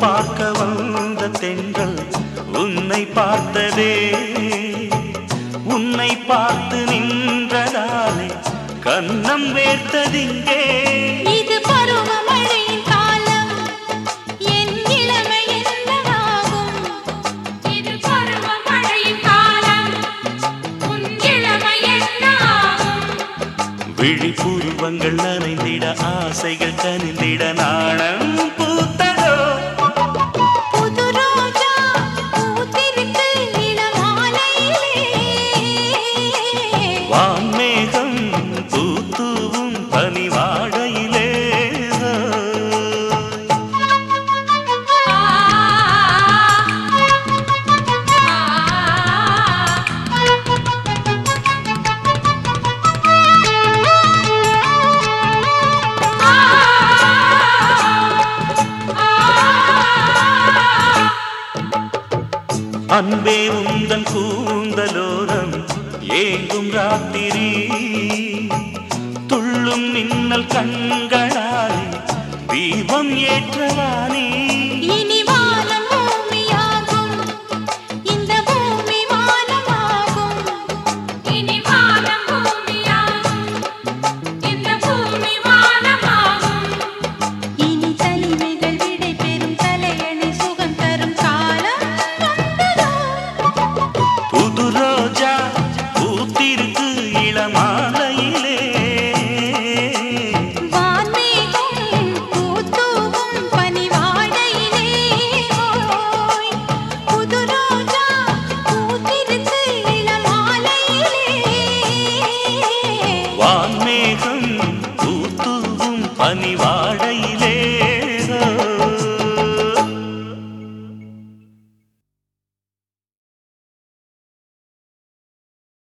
பார்க்க வந்த தென்றல் உன்னை பார்த்ததே. உன்னை பார்த்து நின்றதாலே கன்னம் வேர்த்ததிங்கே. இது பருவமழையின் காலம், என் இளமை என்னவாகும்? இது பருவமழையின் காலம், உன் இளமை என்னாகும்? விழிப்புருவங்கள் நனைந்திட ஆசைகள் கனிந்திட நாணம் பூத்ததோ. புது ரோஜா பூத்திருக்கு இளமாலையிலே. வான்மேகம் பூத்தூவும் பனிவாடையிலே. அன்பே உந்தன் கூந்தலோரம் ஏங்கும் ராத்திரி துள்ளும் மின்னல் கண்களாலே தீபம் ஏற்றவானே. இனி வானம் பூமியாகும், இந்த பூமி வானமாகும். இனி வானம் பூமியாகும், இந்த பூமி வானமாகும். இனி தனிமைகள் விடை பெறும் தலையணை சுகம் தரும் காலம் வந்ததோ. புது ரோஜா பூத்திருக்கு இளமாலையிலே. வான்மேகம் பூத்தூவும் பனிவாடையிலே. ஓய், புது ரோஜா பூத்திருக்கு இளமாலையிலே. வான்மேகம் பூத்தூவும் பனிவாடையிலே.